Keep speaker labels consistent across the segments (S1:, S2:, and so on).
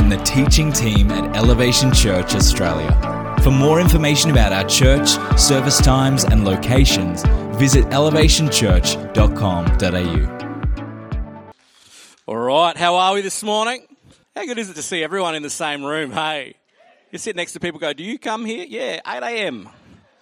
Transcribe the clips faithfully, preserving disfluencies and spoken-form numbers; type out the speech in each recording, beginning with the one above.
S1: from the teaching team at Elevation Church Australia. For more information about our church, service times and locations, visit elevation church dot com dot a u.
S2: All right, how are we this morning? How good is it to see everyone in the same room? Hey, you sit next to people, go, do you come here? Yeah, eight a.m.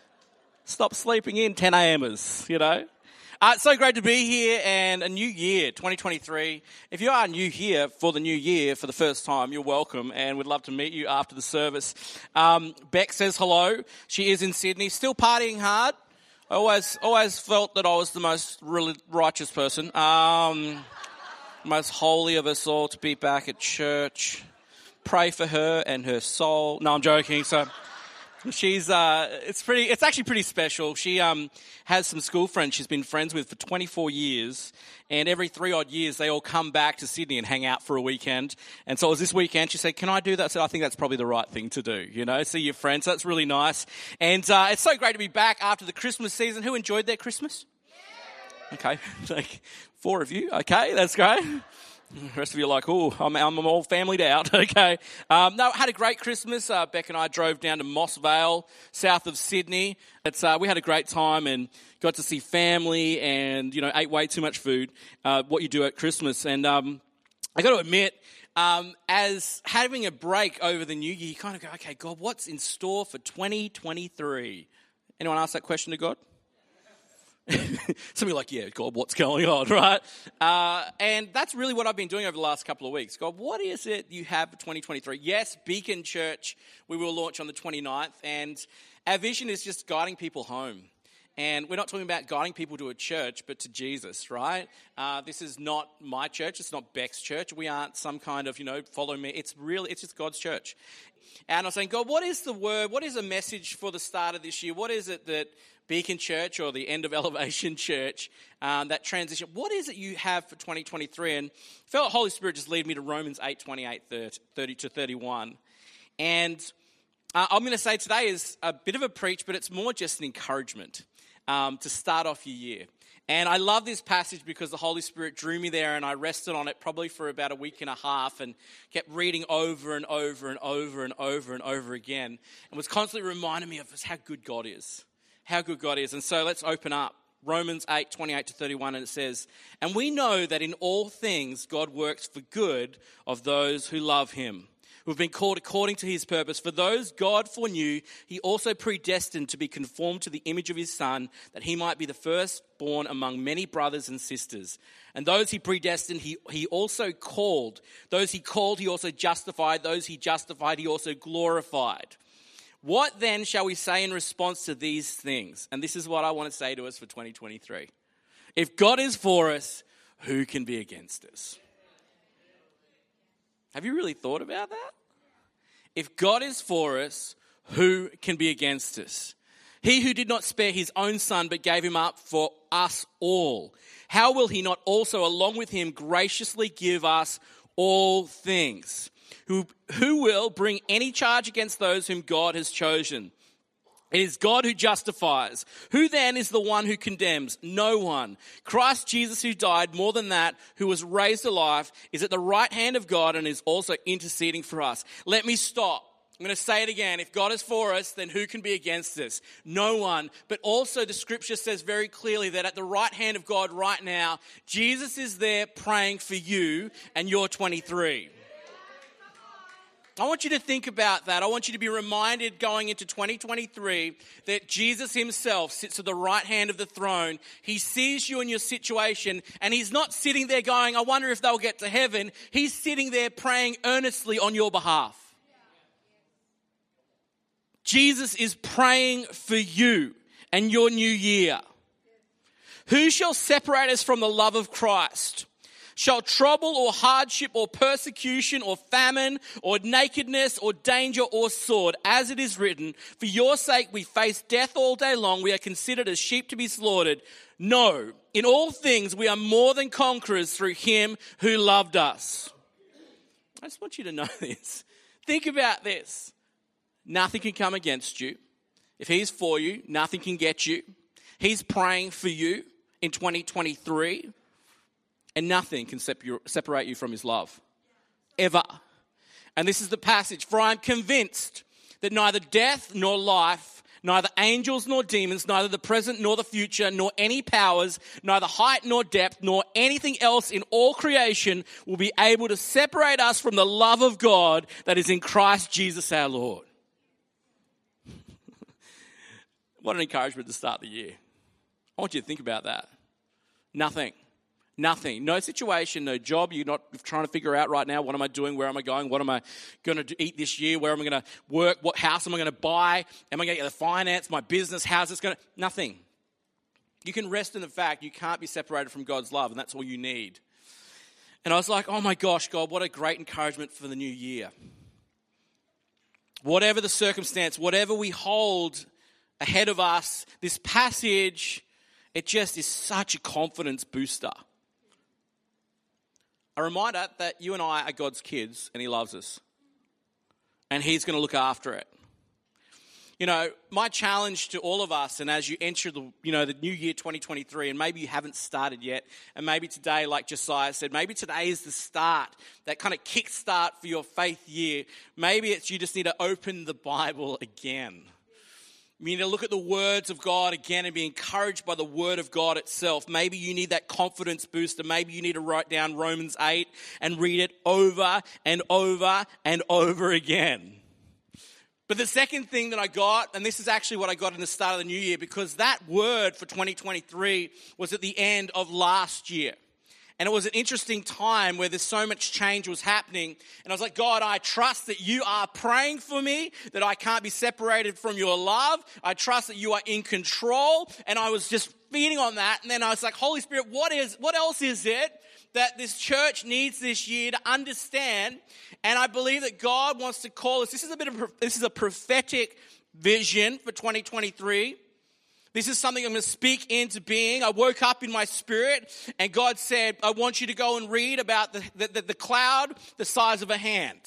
S2: Stop sleeping in, ten a.m.ers, you know. Uh, it's so great to be here, and a new year, twenty twenty-three. If you are new here for the new year for the first time, you're welcome, and we'd love to meet you after the service. Um, Beck says hello. She is in Sydney, still partying hard. I always, always felt that I was the most really righteous person, um, most holy of us all to be back at church. Pray for her and her soul. No, I'm joking. So. She's, uh, it's pretty, it's actually pretty special. She, um, has some school friends she's been friends with for twenty-four years. And every three odd years, they all come back to Sydney and hang out for a weekend. And so it was this weekend, she said, can I do that? I said, I think that's probably the right thing to do, you know, see your friends. That's really nice. And, uh, it's so great to be back after the Christmas season. Who enjoyed their Christmas? Okay. Like four of you. Okay. That's great. The rest of you are like, oh, I'm, I'm all familyed out. Okay. Um, no, had a great Christmas. Uh, Beck and I drove down to Moss Vale, south of Sydney. It's, uh, we had a great time and got to see family and, you know, ate way too much food, uh, what you do at Christmas. And um, I got to admit, um, as having a break over the new year, you kind of go, okay, God, what's in store for twenty twenty-three? Anyone ask that question to God? Some of you are like, yeah, God, what's going on, right? Uh, and that's really what I've been doing over the last couple of weeks. God, what is it you have for twenty twenty-three? Yes, Beacon Church, we will launch on the twenty-ninth, and our vision is just guiding people home. And we're not talking about guiding people to a church, but to Jesus, right? Uh, this is not my church. It's not Beck's church. We aren't some kind of, you know, follow me. It's really, it's just God's church. And I was saying, God, what is the word? What is the message for the start of this year? What is it that Beacon Church or the end of Elevation Church, um, that transition, what is it you have for twenty twenty-three? And I felt the Holy Spirit just lead me to Romans eight, twenty-eight, thirty to thirty-one. And uh, I'm going to say today is a bit of a preach, but it's more just an encouragement um, to start off your year. And I love this passage because the Holy Spirit drew me there and I rested on it probably for about a week and a half and kept reading over and over and over and over and over again and was constantly reminding me of how good God is, how good God is. And so let's open up Romans eight, twenty-eight to thirty-one, and it says, and we know that in all things God works for good of those who love him, who have been called according to his purpose. For those God foreknew, he also predestined to be conformed to the image of his Son, that he might be the firstborn among many brothers and sisters. And those he predestined, he, he also called. Those he called, he also justified. Those he justified, he also glorified. What then shall we say in response to these things? And this is what I want to say to us for twenty twenty-three. If God is for us, who can be against us? Have you really thought about that? If God is for us, who can be against us? He who did not spare his own Son, but gave him up for us all, how will he not also, along with him, graciously give us all things? Who, who will bring any charge against those whom God has chosen? It is God who justifies. Who then is the one who condemns? No one. Christ Jesus, who died, more than that, who was raised alive, is at the right hand of God and is also interceding for us. Let me stop. I'm going to say it again. If God is for us, then who can be against us? No one. But also the scripture says very clearly that at the right hand of God right now, Jesus is there praying for you and you're twenty-three. I want you to think about that. I want you to be reminded going into twenty twenty-three that Jesus himself sits at the right hand of the throne. He sees you in your situation and he's not sitting there going, I wonder if they'll get to heaven. He's sitting there praying earnestly on your behalf. Jesus is praying for you and your new year. Who shall separate us from the love of Christ? Shall trouble or hardship or persecution or famine or nakedness or danger or sword, as it is written, for your sake we face death all day long, we are considered as sheep to be slaughtered. No, in all things we are more than conquerors through him who loved us. I just want you to know this. Think about this. Nothing can come against you. If he's for you, nothing can get you. He's praying for you in twenty twenty-three. And nothing can separate you from his love, ever. And this is the passage. For I am convinced that neither death nor life, neither angels nor demons, neither the present nor the future, nor any powers, neither height nor depth, nor anything else in all creation will be able to separate us from the love of God that is in Christ Jesus our Lord. What an encouragement to start the year. I want you to think about that. Nothing. Nothing. No situation, no job. You're not trying to figure out right now, what am I doing? Where am I going? What am I going to eat this year? Where am I going to work? What house am I going to buy? Am I going to get the finance, my business? How's this going to... Nothing. You can rest in the fact you can't be separated from God's love, and that's all you need. And I was like, oh my gosh, God, what a great encouragement for the new year. Whatever the circumstance, whatever we hold ahead of us, this passage, it just is such a confidence booster. A reminder that you and I are God's kids and he loves us. And he's going to look after it. You know, my challenge to all of us, and as you enter the, you know, the new year twenty twenty-three, and maybe you haven't started yet, and maybe today, like Josiah said, maybe today is the start, that kind of kickstart for your faith year. Maybe it's you just need to open the Bible again. You need to look at the words of God again and be encouraged by the word of God itself. Maybe you need that confidence booster. Maybe you need to write down Romans eight and read it over and over and over again. But the second thing that I got, and this is actually what I got in the start of the new year, because that word for twenty twenty-three was at the end of last year. And it was an interesting time where there's so much change was happening. And I was like, God, I trust that you are praying for me, that I can't be separated from your love. I trust that you are in control. And I was just feeding on that. And then I was like, Holy Spirit, what is, what else is it that this church needs this year to understand? And I believe that God wants to call us. This is a bit of, this is a prophetic vision for twenty twenty-three. This is something I'm going to speak into being. I woke up in my spirit and God said, I want you to go and read about the, the, the cloud the size of a hand.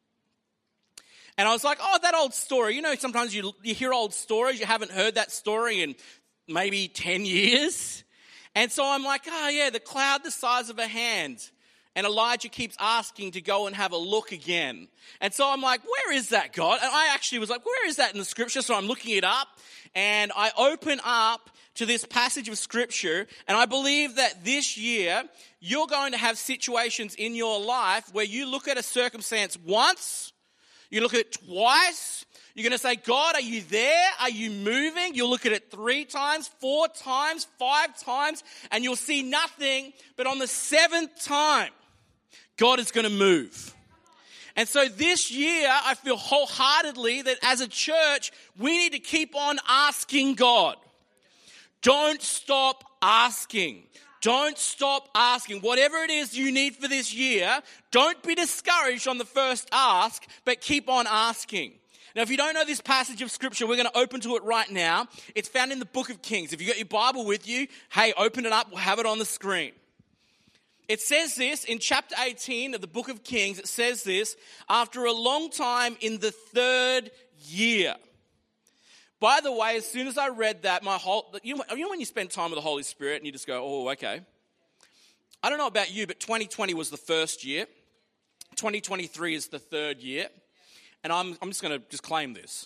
S2: And I was like, oh, that old story. You know, sometimes you, you hear old stories. You haven't heard that story in maybe ten years. And so I'm like, oh, yeah, the cloud the size of a hand. And Elijah keeps asking to go and have a look again. And so I'm like, where is that, God? And I actually was like, where is that in the scripture? So I'm looking it up. And I open up to this passage of scripture. And I believe that this year, you're going to have situations in your life where you look at a circumstance once, you look at it twice. You're going to say, God, are you there? Are you moving? You'll look at it three times, four times, five times, and you'll see nothing. But on the seventh time, God is going to move. And so this year, I feel wholeheartedly that as a church, we need to keep on asking God. Don't stop asking. Don't stop asking. Whatever it is you need for this year, don't be discouraged on the first ask, but keep on asking. Now, if you don't know this passage of scripture, we're going to open to it right now. It's found in the book of Kings. If you've got your Bible with you, hey, open it up. We'll have it on the screen. It says this in chapter eighteen of the book of Kings. It says this, after a long time in the third year. By the way, as soon as I read that, my whole, you know, you know when you spend time with the Holy Spirit and you just go, oh, okay. I don't know about you, but twenty twenty was the first year. twenty twenty-three is the third year. And I'm, I'm just going to just claim this.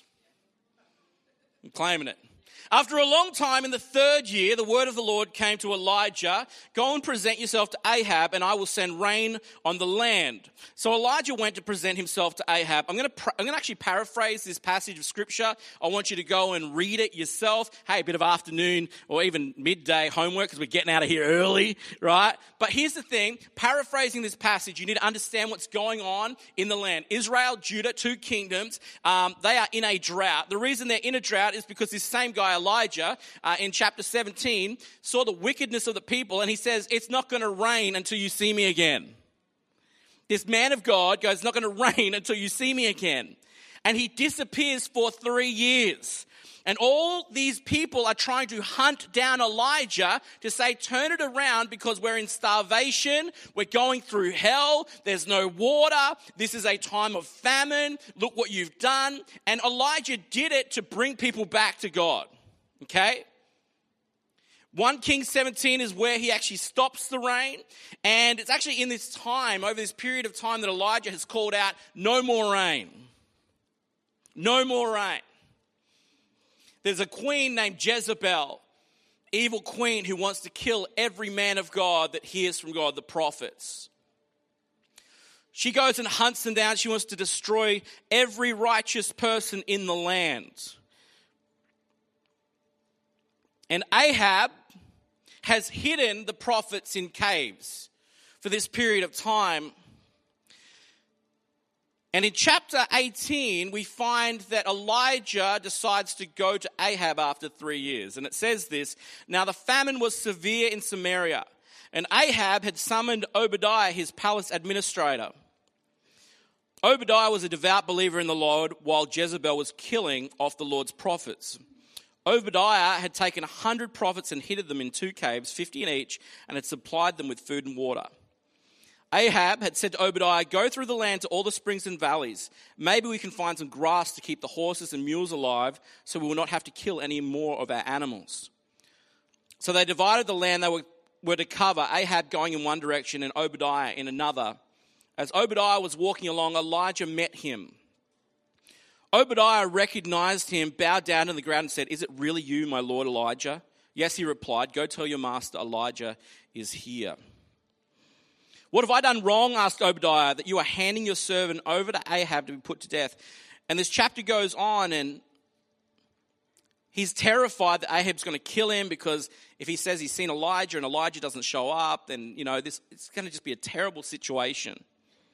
S2: I'm claiming it. After a long time, in the third year, the word of the Lord came to Elijah, go and present yourself to Ahab, and I will send rain on the land. So Elijah went to present himself to Ahab. I'm going to, I'm going to actually paraphrase this passage of scripture. I want you to go and read it yourself. Hey, a bit of afternoon or even midday homework because we're getting out of here early, right? But here's the thing, paraphrasing this passage, you need to understand what's going on in the land. Israel, Judah, two kingdoms, um, they are in a drought. The reason they're in a drought is because this same guy, Elijah, uh, in chapter seventeen, saw the wickedness of the people, and he says, it's not going to rain until you see me again. This man of God goes, it's not going to rain until you see me again. And he disappears for three years. And all these people are trying to hunt down Elijah to say, turn it around because we're in starvation. We're going through hell. There's no water. This is a time of famine. Look what you've done. And Elijah did it to bring people back to God. Okay? First Kings seventeen is where he actually stops the rain. And it's actually in this time, over this period of time, that Elijah has called out, no more rain. No more rain. There's a queen named Jezebel, evil queen who wants to kill every man of God that hears from God, the prophets. She goes and hunts them down. She wants to destroy every righteous person in the land. And Ahab has hidden the prophets in caves for this period of time. And in chapter eighteen, we find that Elijah decides to go to Ahab after three years. And it says this, now the famine was severe in Samaria, and Ahab had summoned Obadiah, his palace administrator. Obadiah was a devout believer in the Lord, while Jezebel was killing off the Lord's prophets. Obadiah had taken a hundred prophets and hidden them in two caves, fifty in each, and had supplied them with food and water. Ahab had said to Obadiah, go through the land to all the springs and valleys. Maybe we can find some grass to keep the horses and mules alive, so we will not have to kill any more of our animals. So they divided the land they were, were to cover, Ahab going in one direction and Obadiah in another. As Obadiah was walking along, Elijah met him. Obadiah recognized him, bowed down to the ground and said, is it really you, my lord Elijah? Yes, he replied, go tell your master Elijah is here. What have I done wrong, asked Obadiah, that you are handing your servant over to Ahab to be put to death? And this chapter goes on, and he's terrified that Ahab's going to kill him, because if he says he's seen Elijah and Elijah doesn't show up, then, you know, this it's going to just be a terrible situation.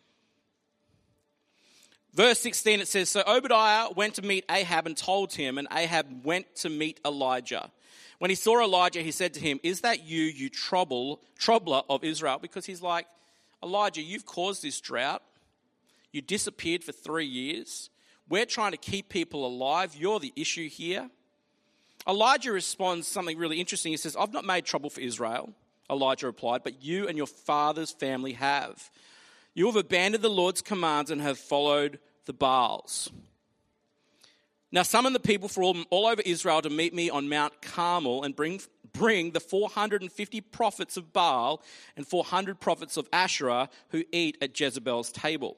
S2: Verse sixteen, it says, so Obadiah went to meet Ahab and told him, and Ahab went to meet Elijah. When he saw Elijah, he said to him, is that you, you trouble, troubler of Israel? Because he's like, Elijah, you've caused this drought. You disappeared for three years. We're trying to keep people alive. You're the issue here. Elijah responds something really interesting. He says, I've not made trouble for Israel, Elijah replied, but you and your father's family have. You have abandoned the Lord's commands and have followed the Baals. Now summon the people from all, all over Israel to meet me on Mount Carmel and bring, bring the four hundred fifty prophets of Baal and four hundred prophets of Asherah who eat at Jezebel's table.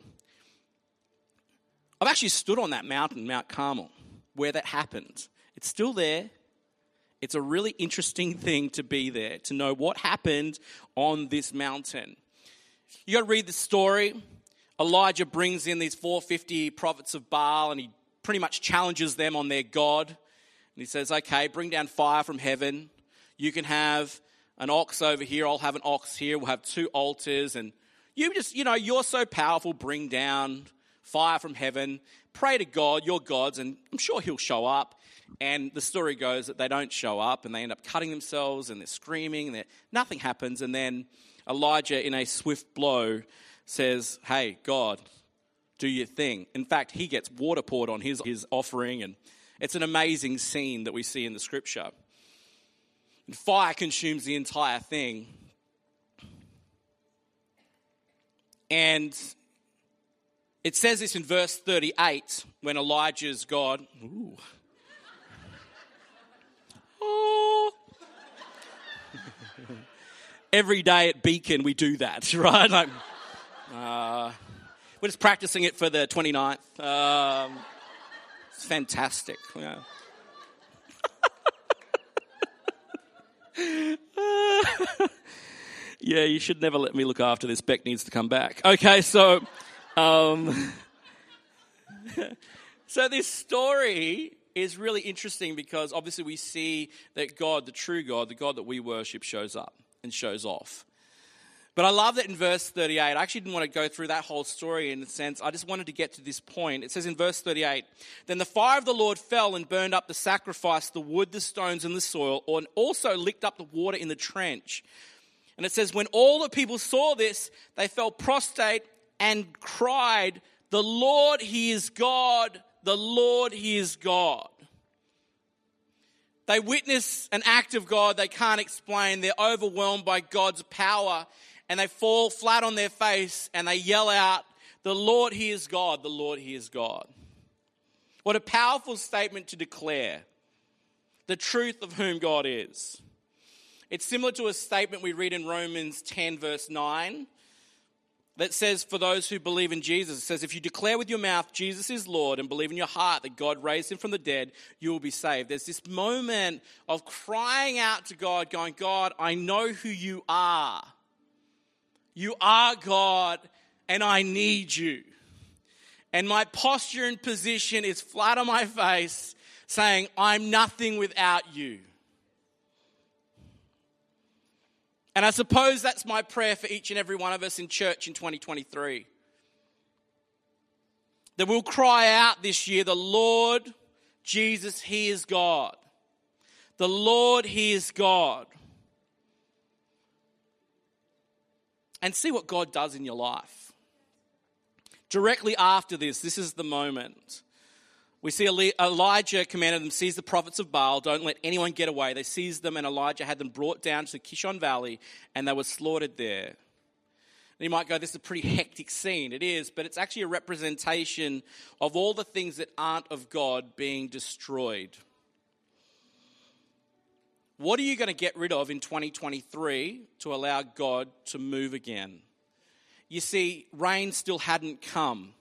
S2: I've actually stood on that mountain, Mount Carmel, where that happened. It's still there. It's a really interesting thing to be there, to know what happened on this mountain. You got to read the story. Elijah brings in these four hundred fifty prophets of Baal, and he pretty much challenges them on their God. And he says, okay, bring down fire from heaven. You can have an ox over here. I'll have an ox here. We'll have two altars. And you just, you know, you're so powerful. Bring down fire from heaven. Pray to God, your gods, and I'm sure he'll show up. And the story goes that they don't show up, and they end up cutting themselves, and they're screaming, and they're, nothing happens. And then Elijah, in a swift blow, says, hey, God, do your thing. In fact, he gets water poured on his, his offering, and it's an amazing scene that we see in the scripture. And fire consumes the entire thing. And it says this in verse thirty-eight, when Elijah's God... Ooh. Oh. Every day at Beacon we do that, right? Like, uh, we're just practicing it for the twenty-ninth. Um, it's fantastic. Yeah. Yeah, you should never let me look after this. Beck needs to come back. Okay, so... Um, so this story is really interesting because obviously we see that God, the true God, the God that we worship, shows up and shows off. But I love that in verse thirty-eight, I actually didn't want to go through that whole story in a sense. I just wanted to get to this point. It says in verse thirty-eight, then the fire of the Lord fell and burned up the sacrifice, the wood, the stones, and the soil, and also licked up the water in the trench. And it says, when all the people saw this, they fell prostrate and cried, the Lord, he is God, the Lord, he is God. They witness an act of God they can't explain. They're overwhelmed by God's power, and they fall flat on their face and they yell out, the Lord, he is God, the Lord, he is God. What a powerful statement to declare the truth of whom God is. It's similar to a statement we read in Romans ten, verse nine, that says, for those who believe in Jesus, it says, if you declare with your mouth Jesus is Lord and believe in your heart that God raised him from the dead, you will be saved. There's this moment of crying out to God, going, God, I know who you are. You are God, and I need you. And my posture and position is flat on my face, saying, I'm nothing without you. And I suppose that's my prayer for each and every one of us in church in twenty twenty-three. That we'll cry out this year, the Lord Jesus, he is God. The Lord, he is God. And see what God does in your life. Directly after this, this is the moment. We see Elijah commanded them, seize the prophets of Baal, don't let anyone get away. They seized them, and Elijah had them brought down to the Kishon Valley, and they were slaughtered there. And you might go, this is a pretty hectic scene. It is, but it's actually a representation of all the things that aren't of God being destroyed. What are you going to get rid of in twenty twenty-three to allow God to move again? You see, rain still hadn't come.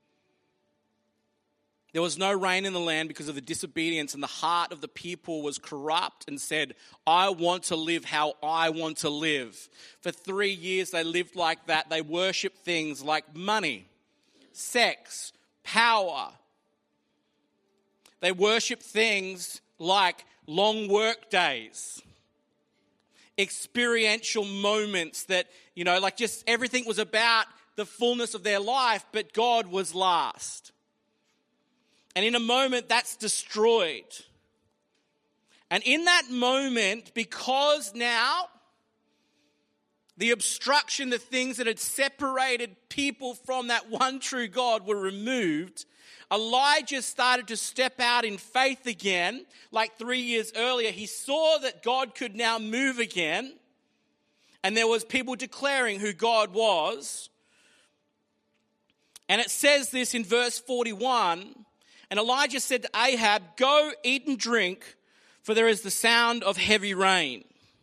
S2: There was no rain in the land because of the disobedience, and the heart of the people was corrupt and said, I want to live how I want to live. For three years they lived like that. They worshipped things like money, sex, power. They worshipped things like long work days, experiential moments that, you know, like just everything was about the fullness of their life, but God was last. And in a moment, that's destroyed. And in that moment, because now the obstruction, the things that had separated people from that one true God were removed, Elijah started to step out in faith again. Like three years earlier, he saw that God could now move again. And there was people declaring who God was. And it says this in verse forty-one, and Elijah said to Ahab, go eat and drink, for there is the sound of heavy rain.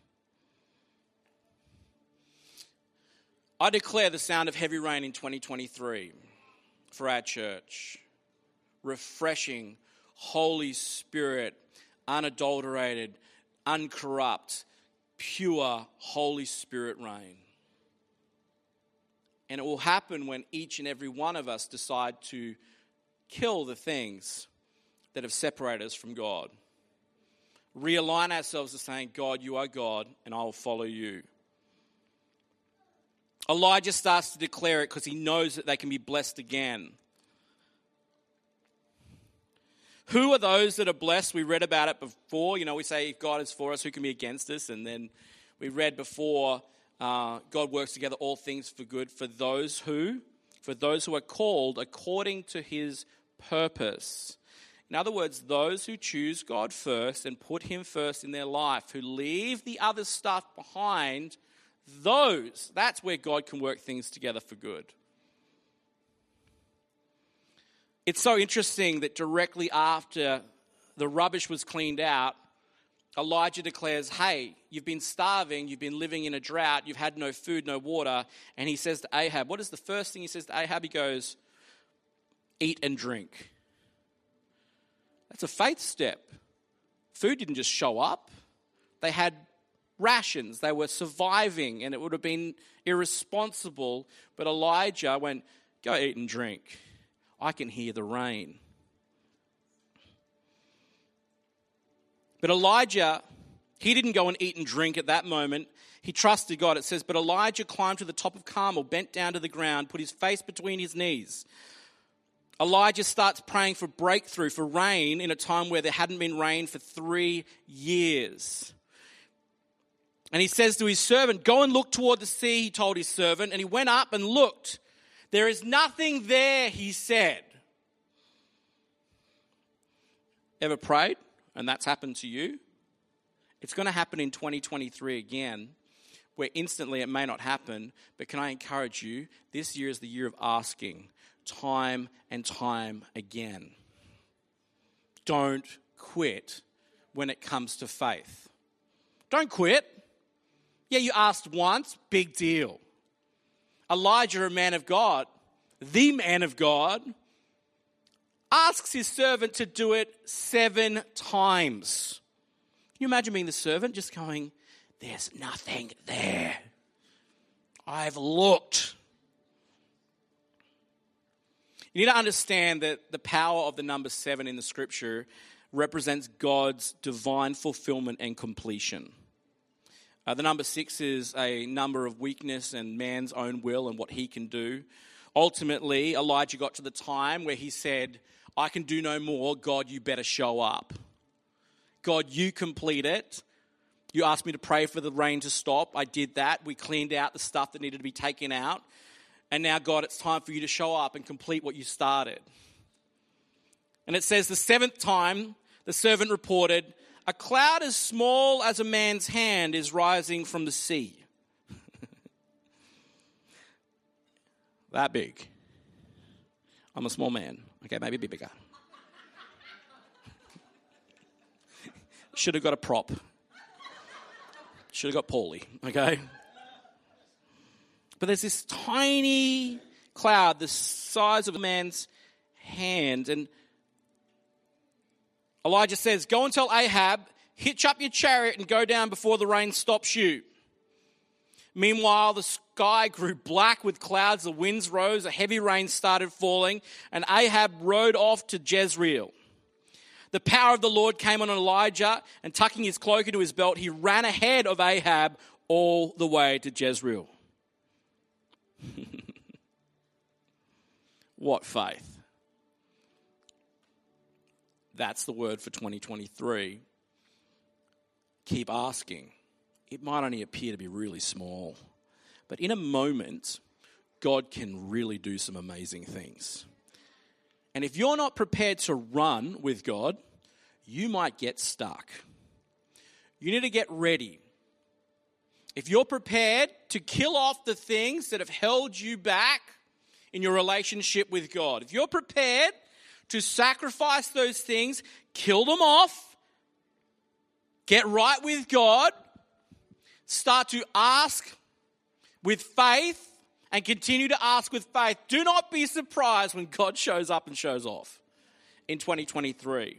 S2: I declare the sound of heavy rain in twenty twenty-three for our church. Refreshing, Holy Spirit, unadulterated, uncorrupt, pure Holy Spirit rain. And it will happen when each and every one of us decide to kill the things that have separated us from God. Realign ourselves to saying, God, you are God, and I will follow you. Elijah starts to declare it because he knows that they can be blessed again. Who are those that are blessed? We read about it before. You know, we say, if God is for us, who can be against us? And then we read before, uh, God works together all things for good for those who, for those who are called according to his purpose. In other words, those who choose God first and put him first in their life, who leave the other stuff behind, those, that's where God can work things together for good. It's so interesting that directly after the rubbish was cleaned out, Elijah declares, hey, you've been starving, you've been living in a drought, you've had no food, no water. And he says to Ahab, what is the first thing he says to Ahab? He goes, eat and drink. That's a faith step. Food didn't just show up. They had rations. They were surviving, and it would have been irresponsible. But Elijah went, go eat and drink. I can hear the rain. But Elijah, he didn't go and eat and drink at that moment. He trusted God. It says, but Elijah climbed to the top of Carmel, bent down to the ground, put his face between his knees. Elijah starts praying for breakthrough, for rain in a time where there hadn't been rain for three years. And he says to his servant, go and look toward the sea, he told his servant. And he went up and looked. There is nothing there, he said. Ever prayed and that's happened to you? It's going to happen in twenty twenty-three again, where instantly it may not happen. But can I encourage you, this year is the year of asking, time and time again. Don't quit when it comes to faith. Don't quit. Yeah, you asked once, big deal. Elijah, a man of God, the man of God, asks his servant to do it seven times. Can you imagine being the servant just going, there's nothing there. I've looked. You need to understand that the power of the number seven in the scripture represents God's divine fulfillment and completion. Uh, the number six is a number of weakness and man's own will and what he can do. Ultimately, Elijah got to the time where he said, I can do no more. God, you better show up. God, you complete it. You asked me to pray for the rain to stop. I did that. We cleaned out the stuff that needed to be taken out. And now, God, it's time for you to show up and complete what you started. And it says the seventh time, the servant reported, a cloud as small as a man's hand is rising from the sea. That big. I'm a small man. Okay, maybe a bit bigger. Should have got a prop. Should have got Paulie, okay? But there's this tiny cloud the size of a man's hand. And Elijah says, go and tell Ahab, hitch up your chariot and go down before the rain stops you. Meanwhile, the sky grew black with clouds, the winds rose, a heavy rain started falling, and Ahab rode off to Jezreel. The power of the Lord came on Elijah, and tucking his cloak into his belt, he ran ahead of Ahab all the way to Jezreel. What faith? That's the word for twenty twenty-three. Keep asking. It might only appear to be really small, but in a moment, God can really do some amazing things. And if you're not prepared to run with God, you might get stuck. You need to get ready. If you're prepared to kill off the things that have held you back in your relationship with God, if you're prepared to sacrifice those things, kill them off, get right with God, start to ask with faith and continue to ask with faith. Do not be surprised when God shows up and shows off in twenty twenty-three.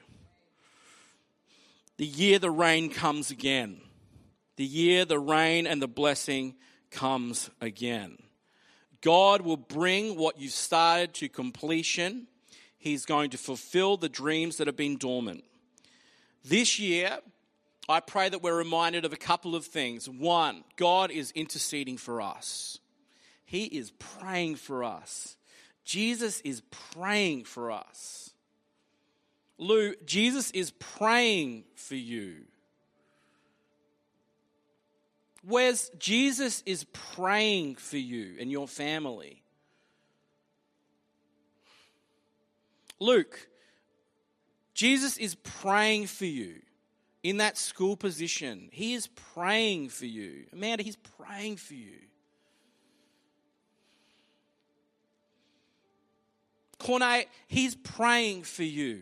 S2: The year the rain comes again. The year the rain and the blessing comes again. God will bring what you started to completion. He's going to fulfill the dreams that have been dormant. This year, I pray that we're reminded of a couple of things. One, God is interceding for us. He is praying for us. Jesus is praying for us. Lou, Jesus is praying for you. Wes, Jesus is praying for you and your family. Luke, Jesus is praying for you in that school position. He is praying for you. Amanda, he's praying for you. Corne, he's praying for you.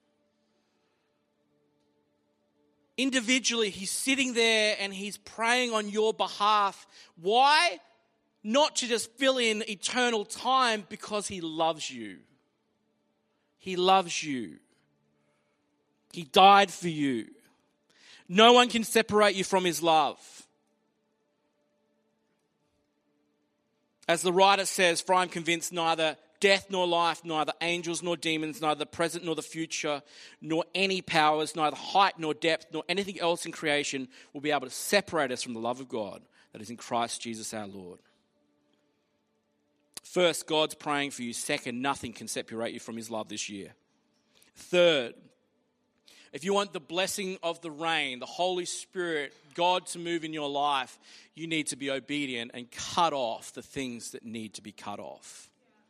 S2: Individually, he's sitting there and he's praying on your behalf. Why? Not to just fill in eternal time, because he loves you. He loves you. He died for you. No one can separate you from his love. As the writer says, for I'm convinced neither death nor life, neither angels nor demons, neither the present nor the future, nor any powers, neither height nor depth, nor anything else in creation will be able to separate us from the love of God that is in Christ Jesus our Lord. First, God's praying for you. Second, nothing can separate you from his love this year. Third, if you want the blessing of the rain, the Holy Spirit, God to move in your life, you need to be obedient and cut off the things that need to be cut off.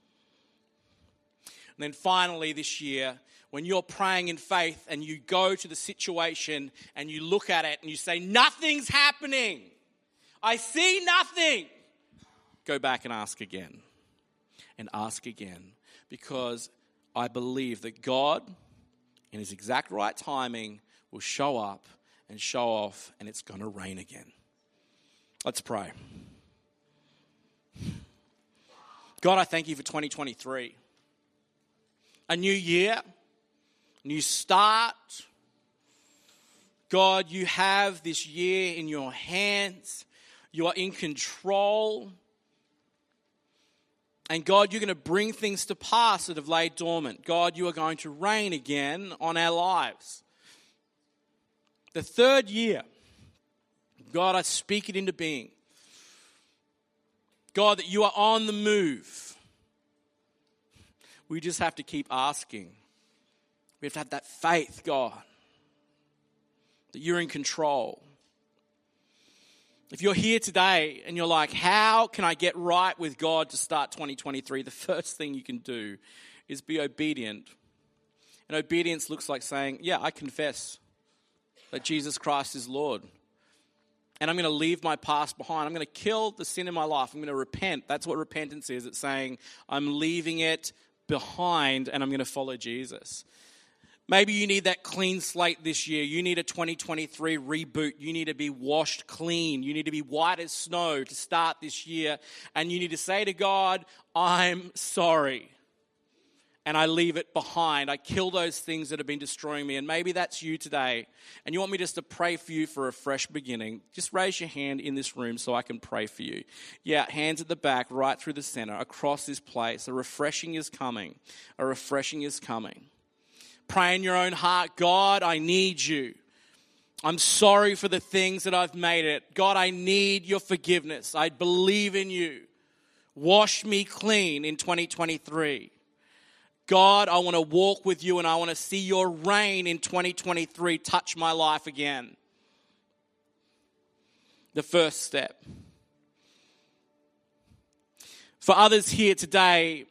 S2: And then finally this year, when you're praying in faith and you go to the situation and you look at it and you say, nothing's happening. I see nothing. Go back and ask again. And ask again. Because I believe that God, in his exact right timing, will show up and show off, and it's going to rain again. Let's pray. God, I thank you for twenty twenty-three. A new year, new start. God, you have this year in your hands. You are in control. And God, you're going to bring things to pass that have laid dormant. God, you are going to reign again on our lives. The third year, God, I speak it into being. God, that you are on the move. We just have to keep asking. We have to have that faith, God, that you're in control. If you're here today and you're like, how can I get right with God to start twenty twenty-three? The first thing you can do is be obedient. And obedience looks like saying, yeah, I confess that Jesus Christ is Lord. And I'm going to leave my past behind. I'm going to kill the sin in my life. I'm going to repent. That's what repentance is. It's saying I'm leaving it behind and I'm going to follow Jesus. Maybe you need that clean slate this year. You need a twenty twenty-three reboot. You need to be washed clean. You need to be white as snow to start this year. And you need to say to God, I'm sorry. And I leave it behind. I kill those things that have been destroying me. And maybe that's you today. And you want me just to pray for you for a fresh beginning. Just raise your hand in this room so I can pray for you. Yeah, hands at the back, right through the center, across this place. A refreshing is coming. A refreshing is coming. Pray in your own heart, God, I need you. I'm sorry for the things that I've made it. God, I need your forgiveness. I believe in you. Wash me clean in twenty twenty-three. God, I want to walk with you and I want to see your reign in twenty twenty-three touch my life again. The first step. For others here today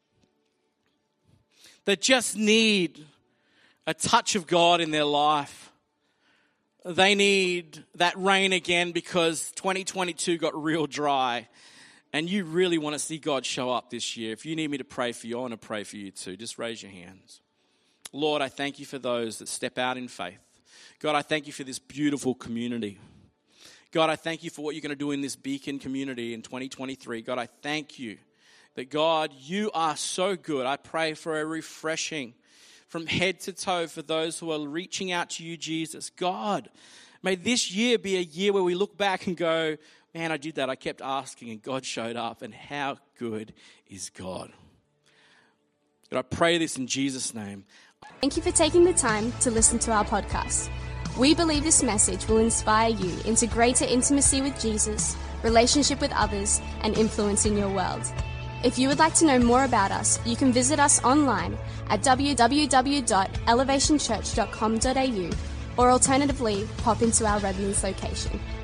S2: that just need a touch of God in their life. They need that rain again because twenty twenty-two got real dry. And you really want to see God show up this year. If you need me to pray for you, I want to pray for you too. Just raise your hands. Lord, I thank you for those that step out in faith. God, I thank you for this beautiful community. God, I thank you for what you're going to do in this Beacon community in twenty twenty-three. God, I thank you that, God, you are so good. I pray for a refreshing from head to toe for those who are reaching out to you, Jesus. God, may this year be a year where we look back and go, man, I did that. I kept asking and God showed up. And how good is God? God, I pray this in Jesus' name.
S3: Thank you for taking the time to listen to our podcast. We believe this message will inspire you into greater intimacy with Jesus, relationship with others, and influence in your world. If you would like to know more about us, you can visit us online at w w w dot elevation church dot com dot a u or alternatively pop into our Redlands location.